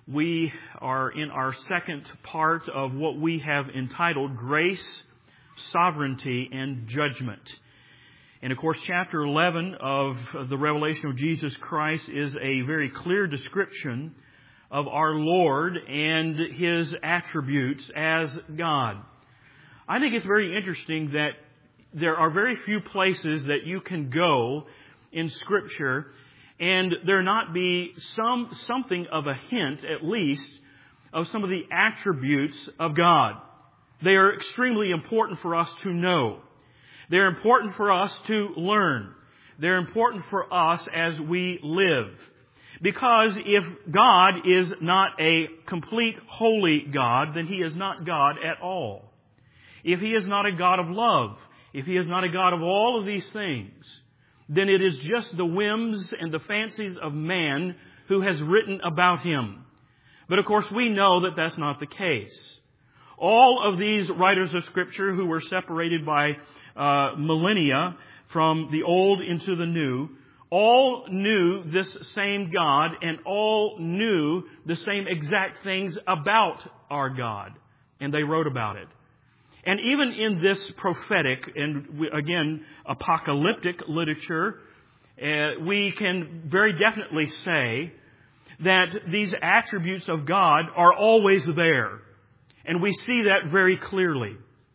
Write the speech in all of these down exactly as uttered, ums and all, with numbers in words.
We are in our second part of what we have entitled Grace, Sovereignty, and Judgment. And of course, chapter eleven of the Revelation of Jesus Christ is a very clear description of our Lord and His attributes as God. I think it's very interesting that there are very few places that you can go in Scripture and there not be some something of a hint, at least, of some of the attributes of God. They are extremely important for us to know. They're important for us to learn. They're important for us as we live. Because if God is not a complete holy God, then He is not God at all. If He is not a God of love, if He is not a God of all of these things, then it is just the whims and the fancies of man who has written about Him. But of course we know that that's not the case. All of these writers of Scripture who were separated by uh, millennia from the old into the new, all knew this same God and all knew the same exact things about our God. And they wrote about it. And even in this prophetic and, again, apocalyptic literature, uh, we can very definitely say that these attributes of God are always there. And we see that very clearly.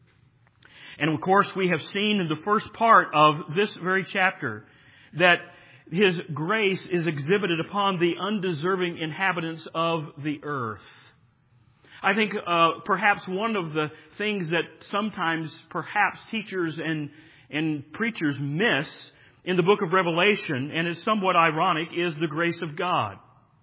And of course, we have seen in the first part of this very chapter that His grace is exhibited upon the undeserving inhabitants of the earth. I think uh, perhaps one of the things that sometimes perhaps teachers and, and preachers miss in the book of Revelation, and is somewhat ironic, is the grace of God.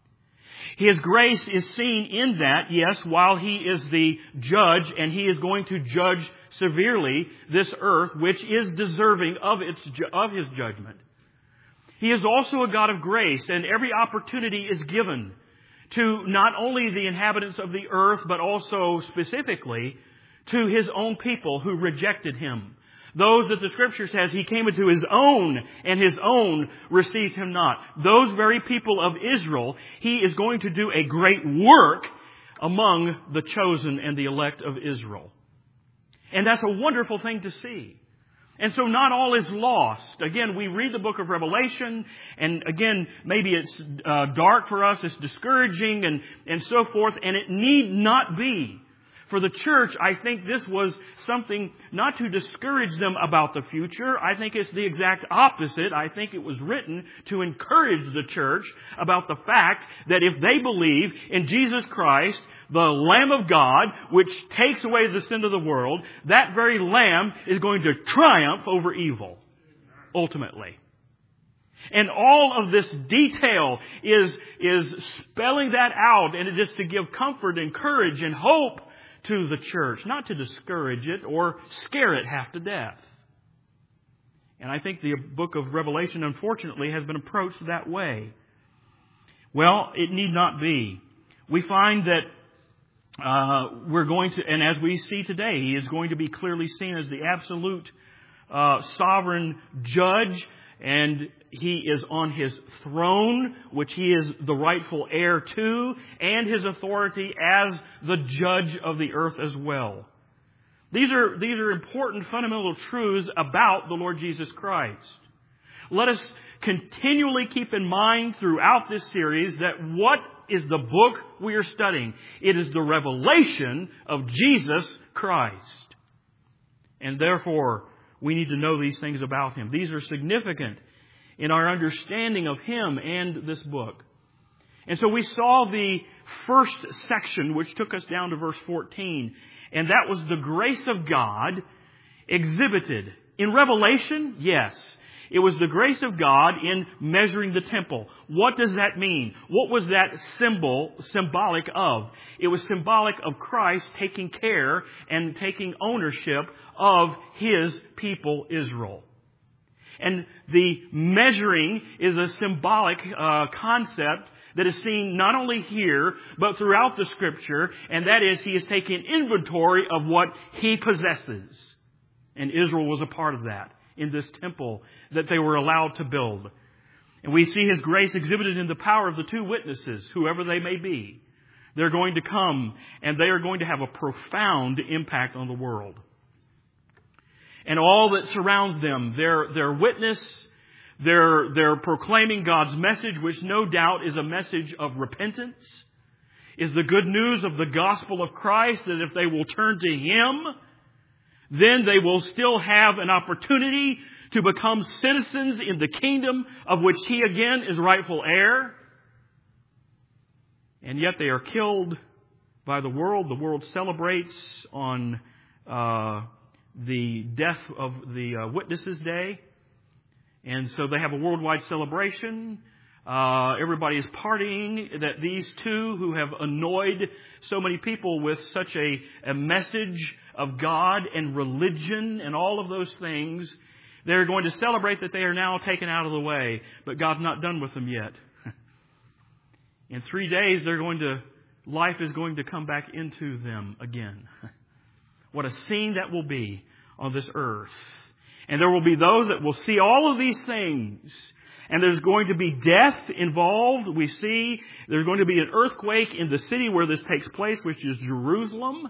His grace is seen in that, yes, while He is the judge and He is going to judge severely this earth, which is deserving of its of His judgment. He is also a God of grace, and every opportunity is given to not only the inhabitants of the earth, but also specifically to His own people who rejected Him. Those that the Scripture says He came into His own, and His own received Him not. Those very people of Israel, He is going to do a great work among the chosen and the elect of Israel. And that's a wonderful thing to see. And so not all is lost. Again, we read the book of Revelation, and again, maybe it's uh, dark for us, it's discouraging, and, and so forth, and it need not be. For the church, I think this was something not to discourage them about the future. I think it's the exact opposite. I think it was written to encourage the church about the fact that if they believe in Jesus Christ, the Lamb of God, which takes away the sin of the world, that very Lamb is going to triumph over evil, ultimately. And all of this detail is, is spelling that out, and it is to give comfort and courage and hope to the church, not to discourage it or scare it half to death. And I think the book of Revelation, unfortunately, has been approached that way. Well, it need not be. We find that uh, we're going to, and as we see today, He is going to be clearly seen as the absolute uh, sovereign judge, and He is on His throne, which He is the rightful heir to, and His authority as the judge of the earth as well. These are, these are important fundamental truths about the Lord Jesus Christ. Let us continually keep in mind throughout this series that what is the book we are studying? It is the revelation of Jesus Christ. And therefore, we need to know these things about Him. These are significant in our understanding of Him and this book. And so we saw the first section, which took us down to verse fourteen. And that was the grace of God exhibited. In Revelation, yes. It was the grace of God in measuring the temple. What does that mean? What was that symbol symbolic of? It was symbolic of Christ taking care and taking ownership of His people, Israel. And the measuring is a symbolic uh, concept that is seen not only here, but throughout the Scripture, and that is He is taking inventory of what He possesses. And Israel was a part of that in this temple that they were allowed to build. And we see His grace exhibited in the power of the two witnesses, whoever they may be. They're going to come, and they are going to have a profound impact on the world. And all that surrounds them, their, their witness, their, their proclaiming God's message, which no doubt is a message of repentance, is the good news of the gospel of Christ, that if they will turn to Him, then they will still have an opportunity to become citizens in the kingdom of which He again is rightful heir. And yet they are killed by the world. The world celebrates on uh, the death of the uh, Witnesses' Day. And so they have a worldwide celebration. Uh, everybody is partying that these two who have annoyed so many people with such a, a message of God and religion and all of those things, they're going to celebrate that they are now taken out of the way. But God's not done with them yet. In three days, they're going to, life is going to come back into them again. What a scene that will be on this earth. And there will be those that will see all of these things. And there's going to be death involved. We see there's going to be an earthquake in the city where this takes place, which is Jerusalem.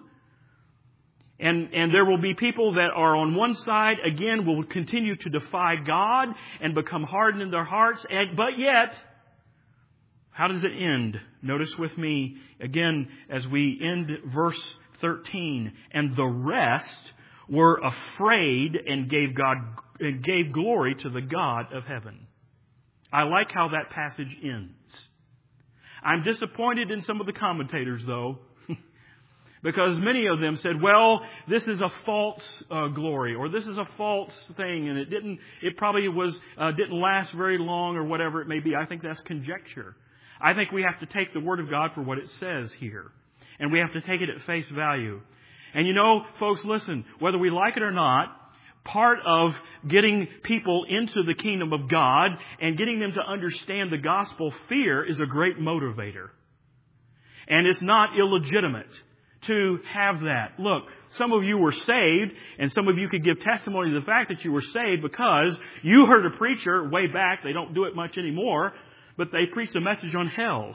And, and there will be people that are on one side, again, will continue to defy God and become hardened in their hearts. And, but yet, how does it end? Notice with me again as we end verse thirteen. And the rest were afraid and gave God and gave glory to the God of heaven. I like how that passage ends. I'm disappointed in some of the commentators, though, because many of them said, "Well, this is a false uh, glory, or this is a false thing, and it didn't. It probably was uh, didn't last very long, or whatever it may be." I think that's conjecture. I think we have to take the Word of God for what it says here. And we have to take it at face value. And you know, folks, listen, whether we like it or not, part of getting people into the kingdom of God and getting them to understand the gospel, fear is a great motivator. And it's not illegitimate to have that. Look, some of you were saved, and some of you could give testimony to the fact that you were saved because you heard a preacher way back. They don't do it much anymore. But they preached a message on hell.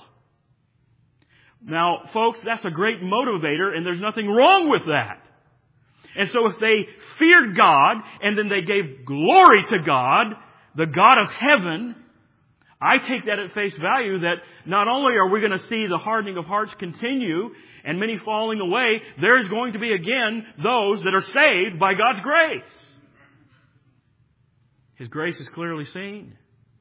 Now, folks, that's a great motivator, and there's nothing wrong with that. And so if they feared God, and then they gave glory to God, the God of heaven, I take that at face value that not only are we going to see the hardening of hearts continue, and many falling away, there's going to be again those that are saved by God's grace. His grace is clearly seen.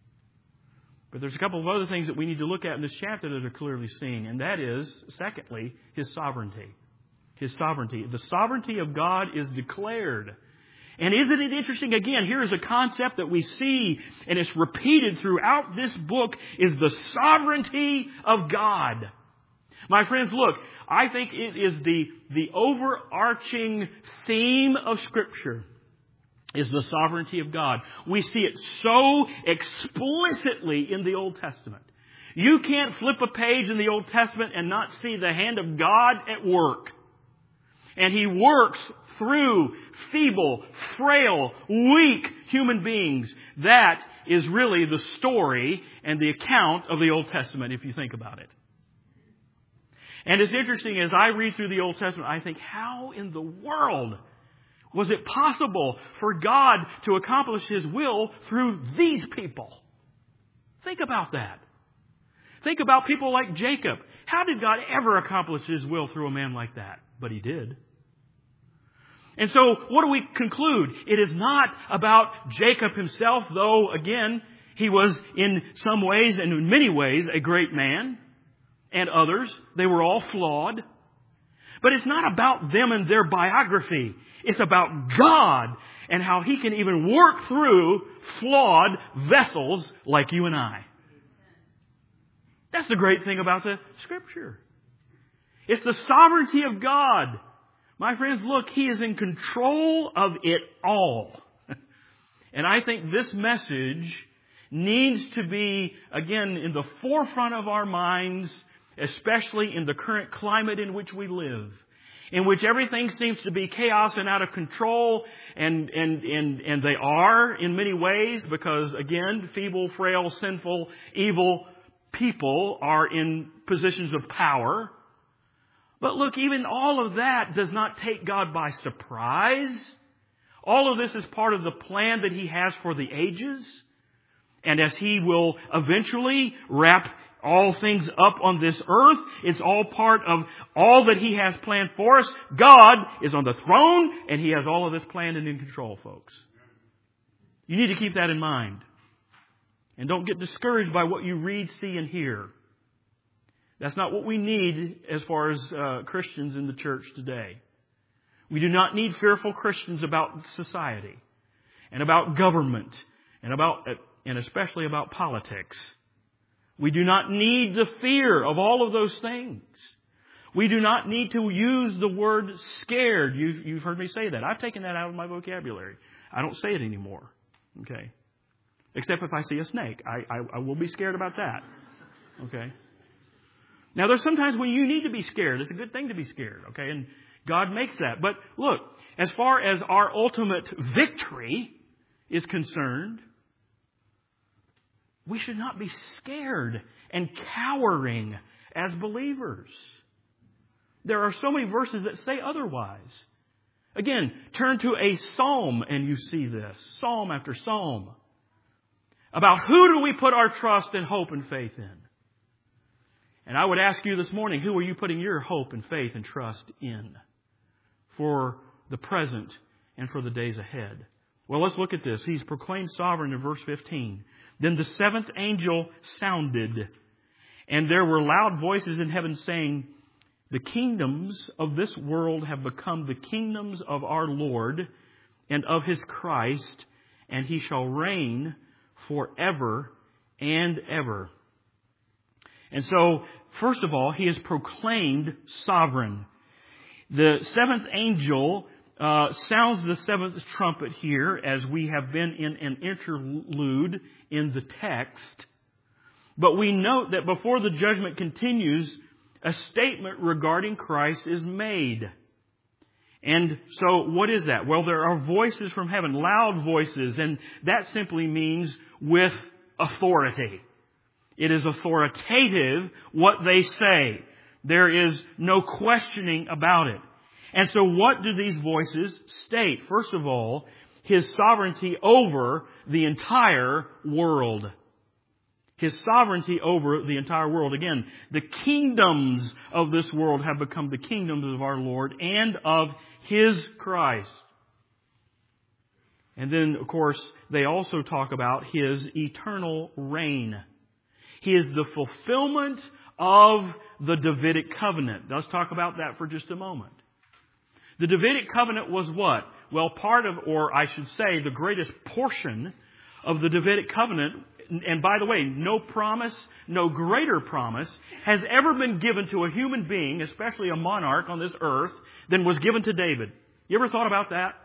But there's a couple of other things that we need to look at in this chapter that are clearly seen. And that is, secondly, His sovereignty. His sovereignty. The sovereignty of God is declared. And isn't it interesting? Again, here is a concept that we see, and it's repeated throughout this book, is the sovereignty of God. My friends, look, I think it is the, the overarching theme of Scripture. Is the sovereignty of God. We see it so explicitly in the Old Testament. You can't flip a page in the Old Testament and not see the hand of God at work. And He works through feeble, frail, weak human beings. That is really the story and the account of the Old Testament, if you think about it. And it's interesting, as I read through the Old Testament, I think, how in the world was it possible for God to accomplish His will through these people? Think about that. Think about people like Jacob. How did God ever accomplish His will through a man like that? But He did. And so, what do we conclude? It is not about Jacob himself, though, again, he was in some ways and in many ways a great man. And others, they were all flawed. But it's not about them and their biography. It's about God and how He can even work through flawed vessels like you and I. That's the great thing about the Scripture. It's the sovereignty of God. My friends, look, He is in control of it all. And I think this message needs to be, again, in the forefront of our minds, especially in the current climate in which we live, in which everything seems to be chaos and out of control, and, and, and, and they are in many ways because, again, feeble, frail, sinful, evil people are in positions of power. But look, even all of that does not take God by surprise. All of this is part of the plan that He has for the ages. And as He will eventually wrap all things up on this earth, it's all part of all that He has planned for us. God is on the throne, and He has all of this planned and in control, folks. You need to keep that in mind. And don't get discouraged by what you read, see, and hear. That's not what we need as far as uh, Christians in the church today. We do not need fearful Christians about society and about government and about and especially about politics. We do not need the fear of all of those things. We do not need to use the word scared. You've, you've heard me say that. I've taken that out of my vocabulary. I don't say it anymore. Okay? Except if I see a snake. I, I, I will be scared about that. Okay? Now, there's sometimes when you need to be scared. It's a good thing to be scared. Okay? And God makes that. But look, as far as our ultimate victory is concerned, we should not be scared and cowering as believers. There are so many verses that say otherwise. Again, turn to a psalm and you see this. Psalm after psalm. About who do we put our trust and hope and faith in? And I would ask you this morning, who are you putting your hope and faith and trust in for the present and for the days ahead? Well, let's look at this. He's proclaimed sovereign in verse fifteen. Then the seventh angel sounded, and there were loud voices in heaven saying, the kingdoms of this world have become the kingdoms of our Lord and of His Christ, and He shall reign forever and ever. And so, first of all, He is proclaimed sovereign. The seventh angel uh, sounds the seventh trumpet here, as we have been in an interlude in the text. But we note that before the judgment continues, a statement regarding Christ is made. And so what is that? Well, there are voices from heaven, loud voices, and that simply means with authority. It is authoritative what they say. There is no questioning about it. And so what do these voices state? First of all, His sovereignty over the entire world. His sovereignty over the entire world. Again, the kingdoms of this world have become the kingdoms of our Lord and of His Christ. And then, of course, they also talk about His eternal reign. He is the fulfillment of the Davidic covenant. Let's talk about that for just a moment. The Davidic covenant was what? Well, part of, or I should say, the greatest portion of the Davidic covenant. And by the way, no promise, no greater promise has ever been given to a human being, especially a monarch on this earth, than was given to David. You ever thought about that?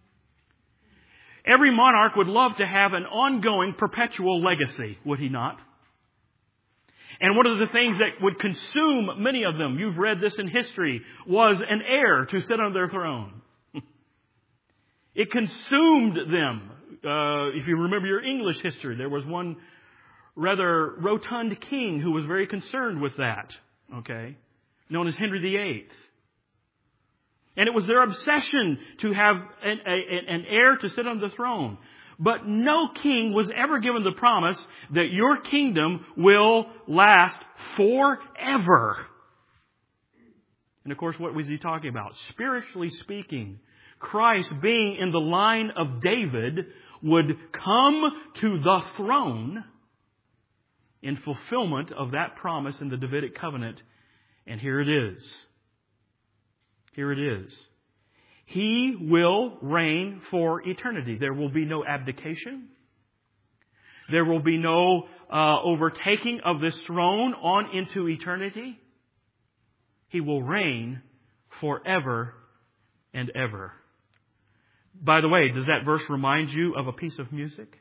Every monarch would love to have an ongoing, perpetual legacy, would he not? And one of the things that would consume many of them, you've read this in history, was an heir to sit on their throne. It consumed them. Uh, if you remember your English history, there was one rather rotund king who was very concerned with that, okay, known as Henry the Eighth. And it was their obsession to have an, a, an heir to sit on the throne. But no king was ever given the promise that your kingdom will last forever. And of course, what was he talking about? Spiritually speaking, Christ, being in the line of David, would come to the throne in fulfillment of that promise in the Davidic covenant. And here it is. Here it is. He will reign for eternity. There will be no abdication. There will be no uh, overtaking of this throne on into eternity. He will reign forever and ever. By the way, does that verse remind you of a piece of music?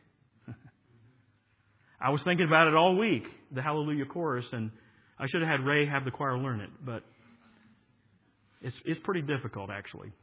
I was thinking about it all week, the Hallelujah chorus, and I should have had Ray have the choir learn it, but it's it's pretty difficult actually.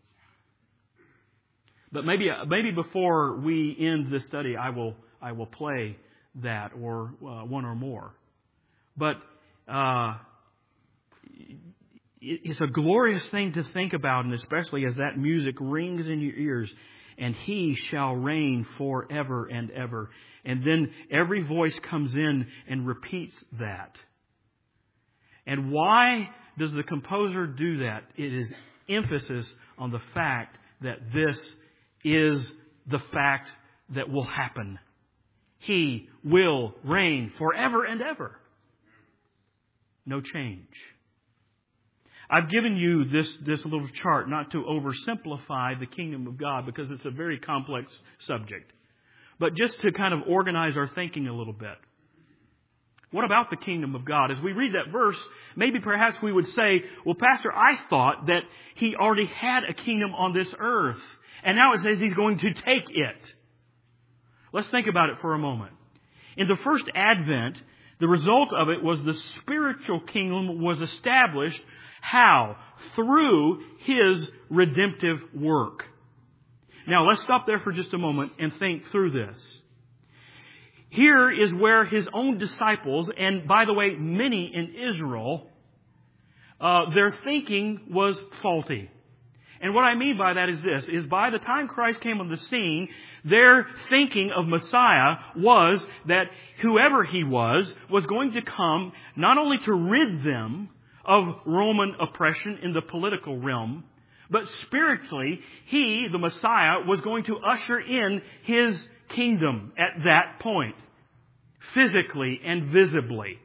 But maybe maybe before we end this study, I will I will play that or uh, one or more. But uh, it's a glorious thing to think about, and especially as that music rings in your ears. And He shall reign forever and ever. And then every voice comes in and repeats that. And why does the composer do that? It is emphasis on the fact that this is the fact that will happen. He will reign forever and ever. No change. I've given you this, this little chart not to oversimplify the kingdom of God because it's a very complex subject, but just to kind of organize our thinking a little bit. What about the kingdom of God? As we read that verse, maybe perhaps we would say, well, Pastor, I thought that He already had a kingdom on this earth, and now it says He's going to take it. Let's think about it for a moment. In the first advent, the result of it was the spiritual kingdom was established. How? Through His redemptive work. Now, let's stop there for just a moment and think through this. Here is where His own disciples, and by the way, many in Israel, uh, their thinking was faulty. And what I mean by that is this, is by the time Christ came on the scene, their thinking of Messiah was that whoever He was, was going to come not only to rid them of Roman oppression in the political realm, but spiritually, He, the Messiah, was going to usher in His kingdom at that point, physically and visibly.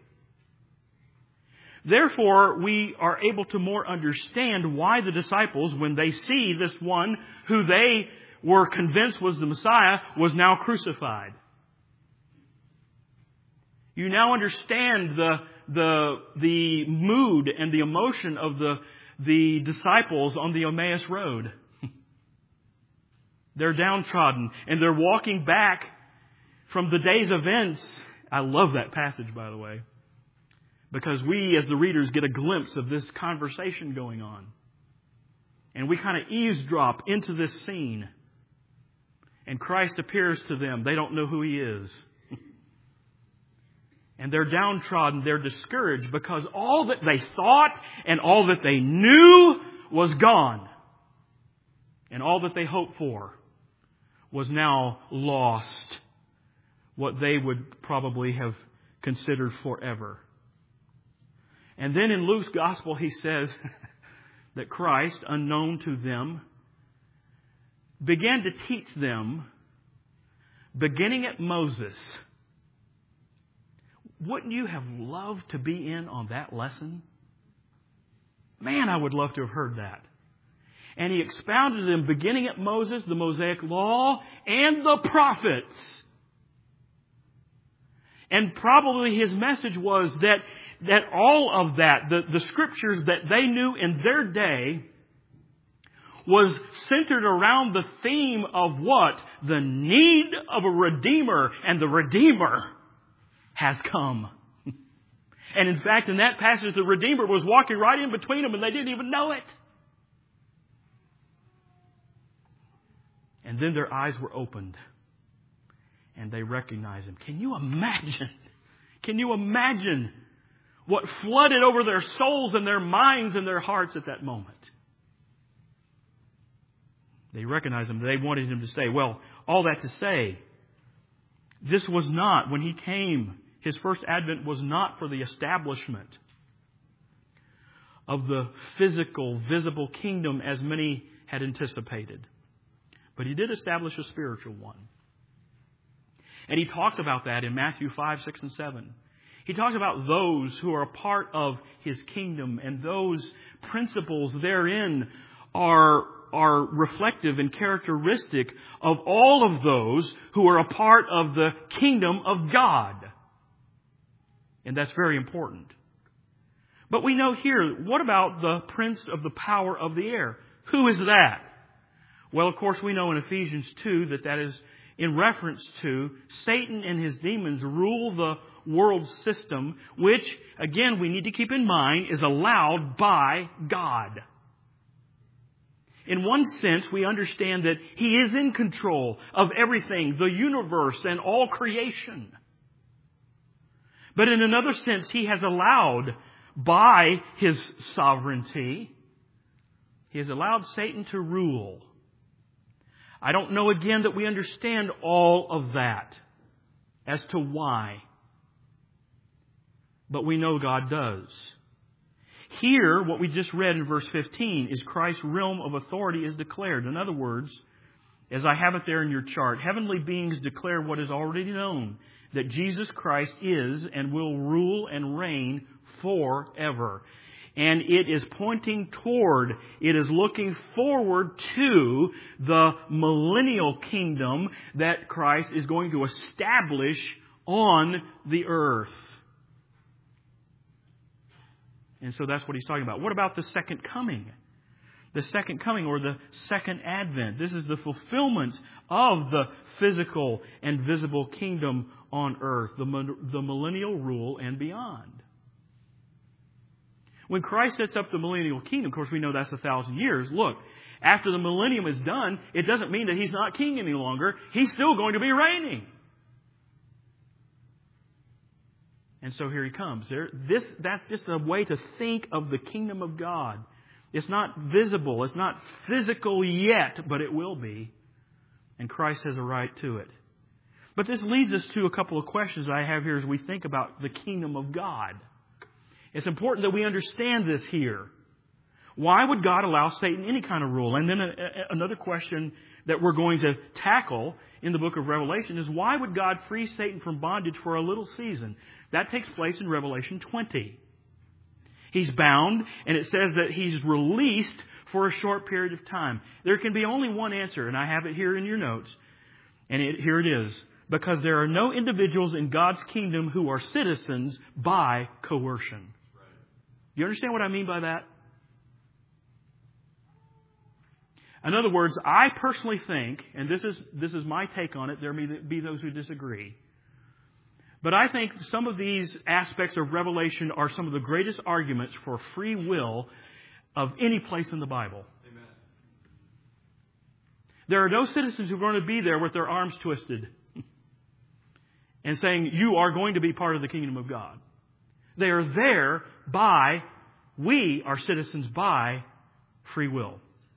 Therefore, we are able to more understand why the disciples, when they see this one who they were convinced was the Messiah, was now crucified. You now understand the the the mood and the emotion of the the disciples on the Emmaus Road. They're downtrodden and they're walking back from the day's events. I love that passage, by the way, because we as the readers get a glimpse of this conversation going on. And we kind of eavesdrop into this scene. And Christ appears to them. They don't know who He is. And they're downtrodden, they're discouraged because all that they thought and all that they knew was gone. And all that they hoped for was now lost. What they would probably have considered forever. And then in Luke's Gospel he says that Christ, unknown to them, began to teach them, beginning at Moses. Wouldn't you have loved to be in on that lesson? Man, I would love to have heard that. And He expounded them beginning at Moses, the Mosaic Law, and the prophets. And probably His message was that, that all of that, the, the scriptures that they knew in their day, was centered around the theme of what? The need of a Redeemer, and the Redeemer has come. And in fact, in that passage, the Redeemer was walking right in between them and they didn't even know it. And then their eyes were opened and they recognized Him. Can you imagine? Can you imagine what flooded over their souls and their minds and their hearts at that moment? They recognized Him. They wanted Him to stay. Well, all that to say, this was not, when He came, His first advent was not for the establishment of the physical, visible kingdom as many had anticipated. But He did establish a spiritual one. And He talks about that in Matthew five, six, and seven. He talks about those who are a part of His kingdom, and those principles therein are are reflective and characteristic of all of those who are a part of the kingdom of God. And that's very important. But we know here, what about the prince of the power of the air? Who is that? Well, of course, we know in Ephesians two that that is in reference to Satan and his demons rule the world system, which, again, we need to keep in mind is allowed by God. In one sense, we understand that He is in control of everything, the universe and all creation. But in another sense, He has allowed by His sovereignty, He has allowed Satan to rule. I don't know again that we understand all of that as to why. But we know God does. Here, what we just read in verse fifteen is Christ's realm of authority is declared. In other words, as I have it there in your chart, heavenly beings declare what is already known, that Jesus Christ is and will rule and reign forever. And it is pointing toward, it is looking forward to the millennial kingdom that Christ is going to establish on the earth. And so that's what he's talking about. What about the second coming? The second coming, or the second advent. This is the fulfillment of the physical and visible kingdom on earth, the, the millennial rule and beyond. When Christ sets up the millennial kingdom, of course we know that's a thousand years. Look, after the millennium is done, it doesn't mean that He's not king any longer. He's still going to be reigning. And so here He comes. There, this, that's just a way to think of the kingdom of God. It's not visible. It's not physical yet, but it will be. And Christ has a right to it. But this leads us to a couple of questions I have here as we think about the kingdom of God. It's important that we understand this here. Why would God allow Satan any kind of rule? And then a, a, another question that we're going to tackle in the book of Revelation is, why would God free Satan from bondage for a little season? That takes place in Revelation twenty. He's bound, and it says that he's released for a short period of time. There can be only one answer, and I have it here in your notes. And it, here it is. Because there are no individuals in God's kingdom who are citizens by coercion. Do you understand what I mean by that? In other words, I personally think, and this is this is my take on it, there may be those who disagree, but I think some of these aspects of Revelation are some of the greatest arguments for free will of any place in the Bible. Amen. There are no citizens who are going to be there with their arms twisted and saying, you are going to be part of the kingdom of God. They are there by, we are citizens by free will.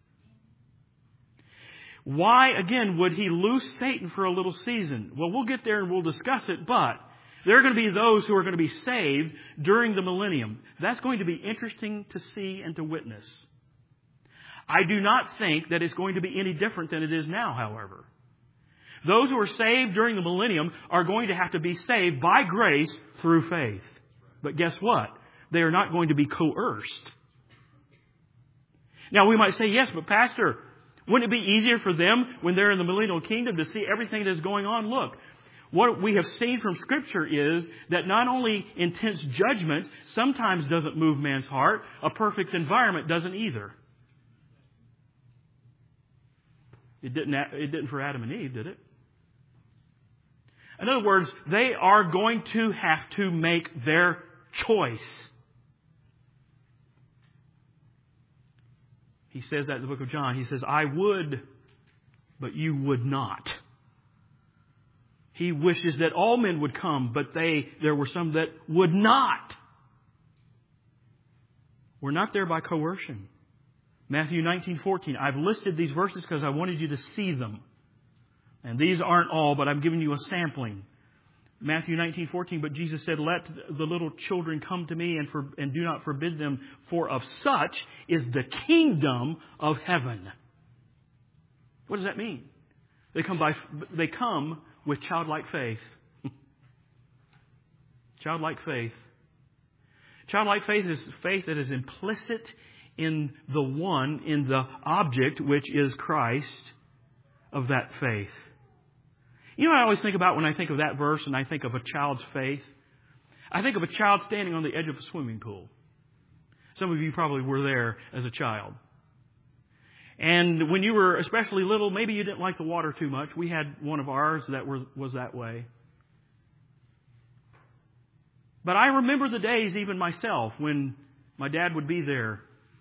Why, again, would He loose Satan for a little season? Well, we'll get there and we'll discuss it, but there are going to be those who are going to be saved during the millennium. That's going to be interesting to see and to witness. I do not think that it's going to be any different than it is now, however. Those who are saved during the millennium are going to have to be saved by grace through faith. But guess what? They are not going to be coerced. Now we might say, yes, but Pastor, wouldn't it be easier for them when they're in the millennial kingdom to see everything that is going on? Look, what we have seen from Scripture is that not only intense judgment sometimes doesn't move man's heart, a perfect environment doesn't either. It didn't, it didn't for Adam and Eve, did it? In other words, they are going to have to make their choice. He says that in the book of John. He says, I would, but you would not. He wishes that all men would come, but they there were some that would not. We're not there by coercion. Matthew nineteen fourteen. I've listed these verses because I wanted you to see them. And these aren't all, but I'm giving you a sampling. Matthew nineteen fourteen. But Jesus said, let the little children come to me and, for, and do not forbid them, for of such is the kingdom of heaven. What does that mean? They come by, they come with childlike faith. Childlike faith. Childlike faith is faith that is implicit in the one, in the object, which is Christ, of that faith. You know what I always think about when I think of that verse and I think of a child's faith? I think of a child standing on the edge of a swimming pool. Some of you probably were there as a child. And when you were especially little, maybe you didn't like the water too much. We had one of ours that were, was that way. But I remember the days, even myself, when my dad would be there.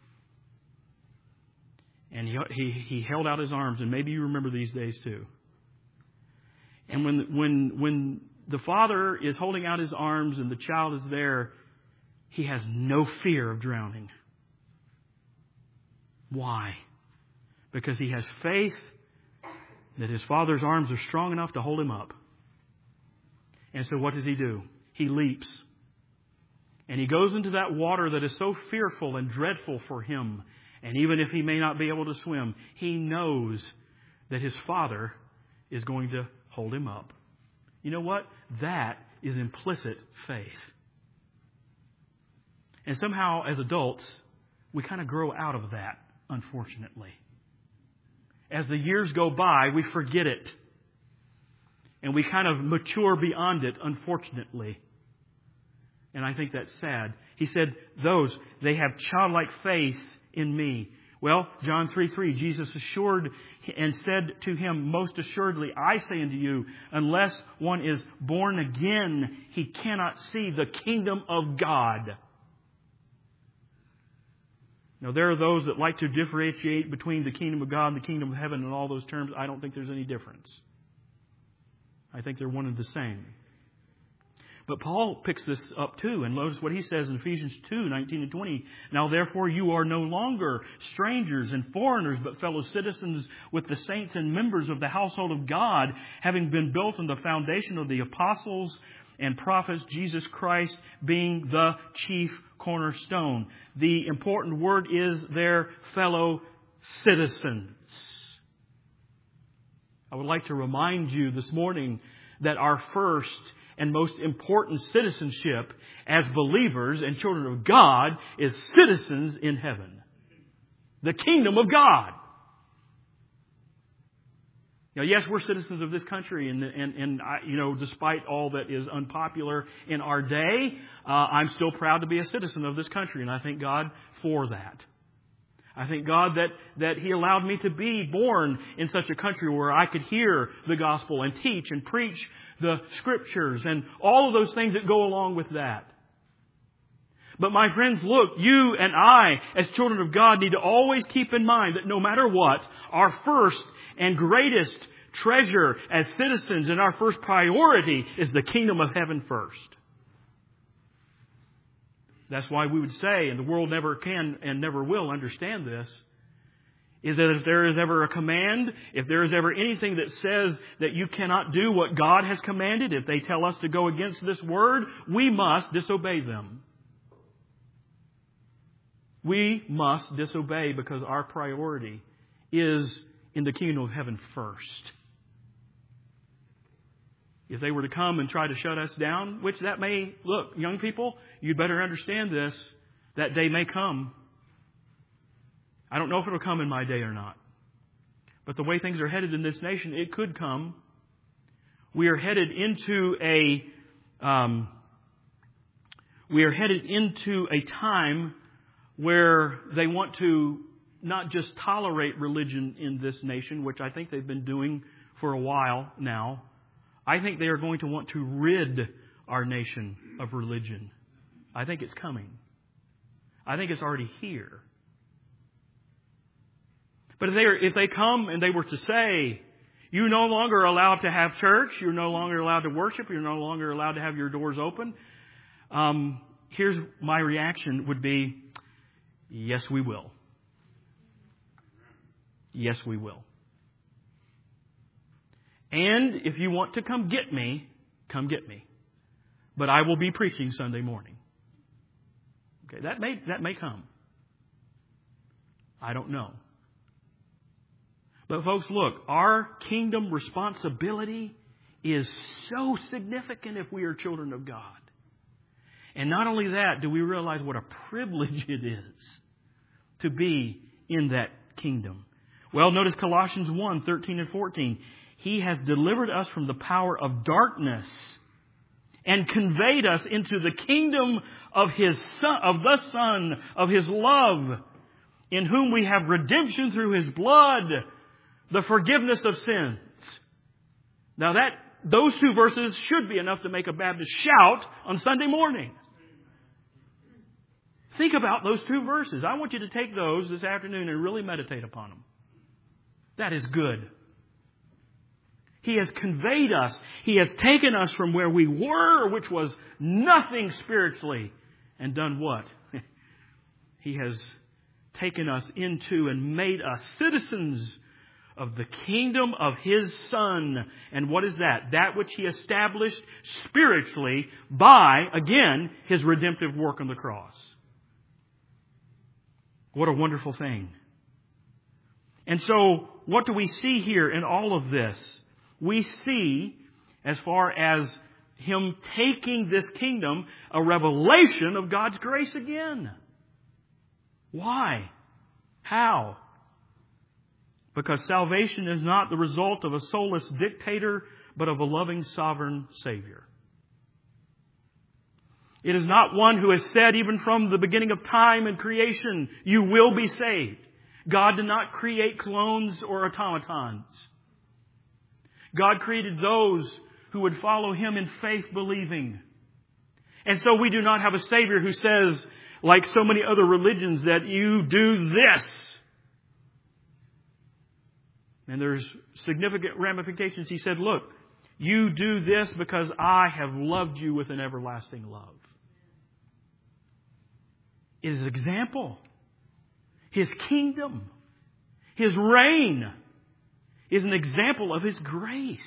And he, he, he held out his arms, and maybe you remember these days too. And when, when, when the father is holding out his arms and the child is there, he has no fear of drowning. Why? Because he has faith that his Father's arms are strong enough to hold him up. And so what does he do? He leaps. And he goes into that water that is so fearful and dreadful for him. And even if he may not be able to swim, he knows that his Father is going to hold him up. You know what? That is implicit faith. And somehow, as adults, we kind of grow out of that, unfortunately. As the years go by, we forget it. And we kind of mature beyond it, unfortunately. And I think that's sad. He said, those, they have childlike faith in me. Well, John three three, Jesus assured and said to him, most assuredly, I say unto you, unless one is born again, he cannot see the kingdom of God. Now, there are those that like to differentiate between the kingdom of God and the kingdom of heaven and all those terms. I don't think there's any difference. I think they're one and the same. But Paul picks this up too, and notice what he says in Ephesians two, nineteen and twenty. Now therefore you are no longer strangers and foreigners, but fellow citizens with the saints and members of the household of God, having been built on the foundation of the apostles and prophets, Jesus Christ being the chief cornerstone. The important word is their fellow citizens. I would like to remind you this morning that our first and most important citizenship as believers and children of God is citizens in heaven. The kingdom of God. Now, yes, we're citizens of this country, and, and, and I, you know, despite all that is unpopular in our day, uh, I'm still proud to be a citizen of this country, and I thank God for that. I thank God that, that He allowed me to be born in such a country where I could hear the gospel and teach and preach the Scriptures and all of those things that go along with that. But my friends, look, you and I, as children of God, need to always keep in mind that no matter what, our first and greatest treasure as citizens and our first priority is the kingdom of heaven first. That's why we would say, and the world never can and never will understand this, is that if there is ever a command, if there is ever anything that says that you cannot do what God has commanded, if they tell us to go against this word, we must disobey them. We must disobey because our priority is in the kingdom of heaven first. If they were to come and try to shut us down, which that may, look, young people, you'd better understand this, that day may come. I don't know if it'll come in my day or not. But the way things are headed in this nation, it could come. We are headed into a, um, we are headed into a time where they want to not just tolerate religion in this nation, which I think they've been doing for a while now. I think they are going to want to rid our nation of religion. I think it's coming. I think it's already here. But if they are, if they come and they were to say, you're no longer allowed to have church, you're no longer allowed to worship, you're no longer allowed to have your doors open, um, here's my reaction would be, yes, we will. Yes, we will. And if you want to come get me, come get me. But I will be preaching Sunday morning. Okay, that may that may come. I don't know. But folks, look, our kingdom responsibility is so significant if we are children of God. And not only that, do we realize what a privilege it is to be in that kingdom. Well, notice Colossians one, thirteen and fourteen. He has delivered us from the power of darkness and conveyed us into the kingdom of His Son, of the Son, of His love, in whom we have redemption through His blood, the forgiveness of sins. Now that, those two verses should be enough to make a Baptist shout on Sunday morning. Think about those two verses. I want you to take those this afternoon and really meditate upon them. That is good. He has conveyed us. He has taken us from where we were, which was nothing spiritually, and done what? He has taken us into and made us citizens of the kingdom of His Son. And what is that? That which He established spiritually by, again, His redemptive work on the cross. What a wonderful thing. And so, what do we see here in all of this? We see, as far as Him taking this kingdom, a revelation of God's grace again. Why? How? Because salvation is not the result of a soulless dictator, but of a loving sovereign Savior. It is not one who has said, even from the beginning of time and creation, you will be saved. God did not create clones or automatons. God created those who would follow Him in faith believing. And so we do not have a Savior who says, like so many other religions, that you do this. And there's significant ramifications. He said, look, you do this because I have loved you with an everlasting love. It is an example. His kingdom, His reign is an example of His grace.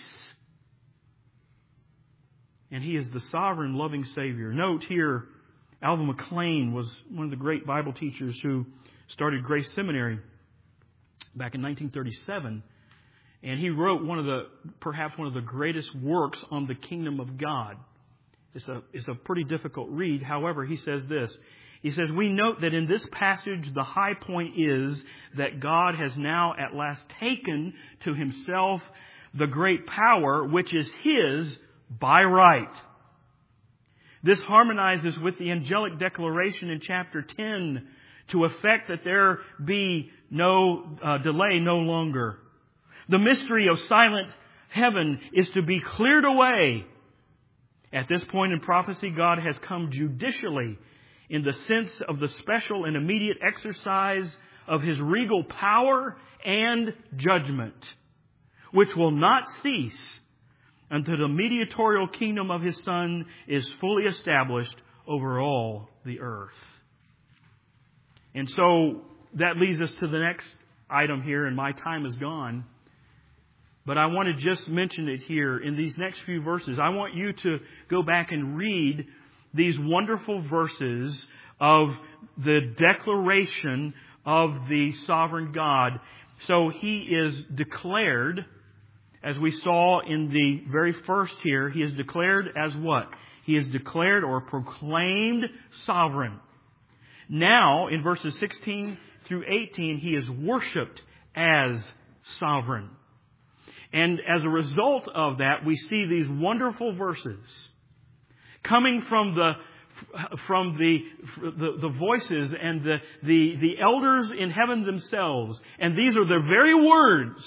And He is the sovereign, loving Savior. Note here, Alva McClain was one of the great Bible teachers who started Grace Seminary back in nineteen thirty-seven. And he wrote one of the, perhaps one of the greatest works on the kingdom of God. It's a, it's a pretty difficult read. However, he says this. He says, we note that in this passage, the high point is that God has now at last taken to Himself the great power which is His by right. This harmonizes with the angelic declaration in chapter ten to effect that there be no uh, delay no longer. The mystery of silent heaven is to be cleared away. At this point in prophecy, God has come judicially in the sense of the special and immediate exercise of His regal power and judgment, which will not cease until the mediatorial kingdom of His Son is fully established over all the earth. And so that leads us to the next item here, and my time is gone. But I want to just mention it here in these next few verses. I want you to go back and read these wonderful verses of the declaration of the sovereign God. So He is declared, as we saw in the very first here, He is declared as what? He is declared or proclaimed sovereign. Now, in verses sixteen through eighteen, He is worshipped as sovereign. And as a result of that, we see these wonderful verses coming from the from the the, the voices and the, the the elders in heaven themselves. And these are their very words.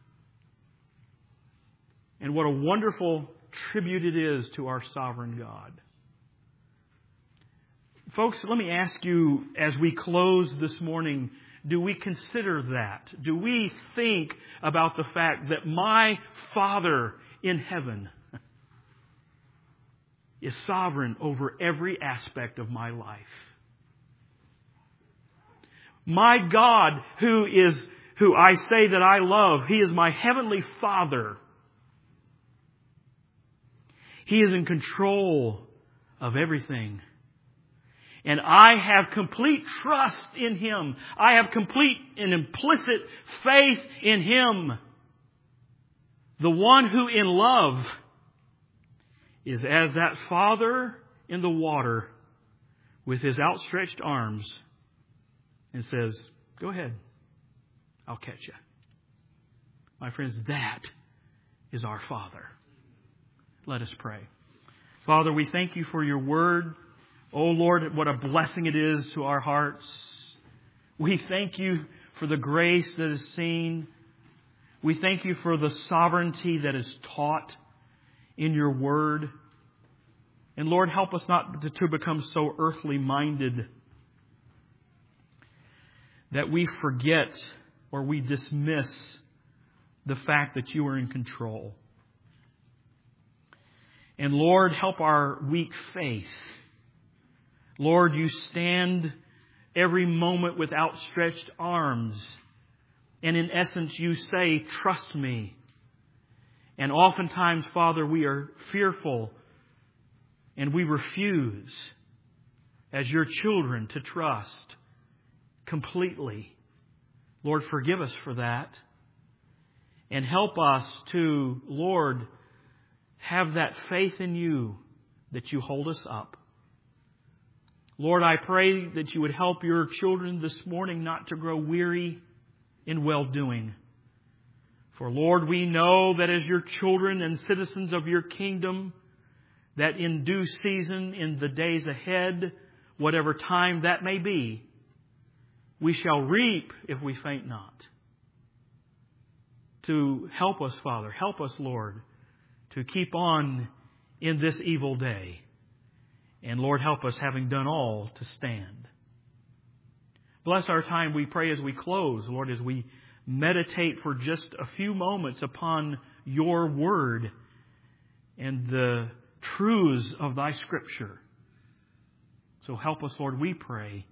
And what a wonderful tribute it is to our sovereign God. Folks, let me ask you as we close this morning, do we consider that? Do we think about the fact that my Father in heaven is sovereign over every aspect of my life? My God, who is, who I say that I love, He is my heavenly Father. He is in control of everything. And I have complete trust in Him. I have complete and implicit faith in Him. The one who in love is as that Father in the water with His outstretched arms and says, go ahead, I'll catch you. My friends, that is our Father. Let us pray. Father, we thank You for Your word. Oh Lord, what a blessing it is to our hearts. We thank You for the grace that is seen. We thank You for the sovereignty that is taught in Your word. And Lord, help us not to become so earthly minded that we forget or we dismiss the fact that You are in control. And Lord, help our weak faith. Lord, you stand every moment with outstretched arms. And in essence, you say, trust me. And oftentimes, Father, we are fearful and we refuse as your children to trust completely. Lord, forgive us for that. And help us to, Lord, have that faith in you that you hold us up. Lord, I pray that you would help your children this morning not to grow weary in well-doing. For Lord, we know that as your children and citizens of your kingdom, that in due season, in the days ahead, whatever time that may be, we shall reap if we faint not. To help us, Father, help us, Lord, to keep on in this evil day. And Lord, help us, having done all, to stand. Bless our time, we pray, as we close, Lord, as we meditate for just a few moments upon your word and the truths of thy Scripture. So help us, Lord, we pray.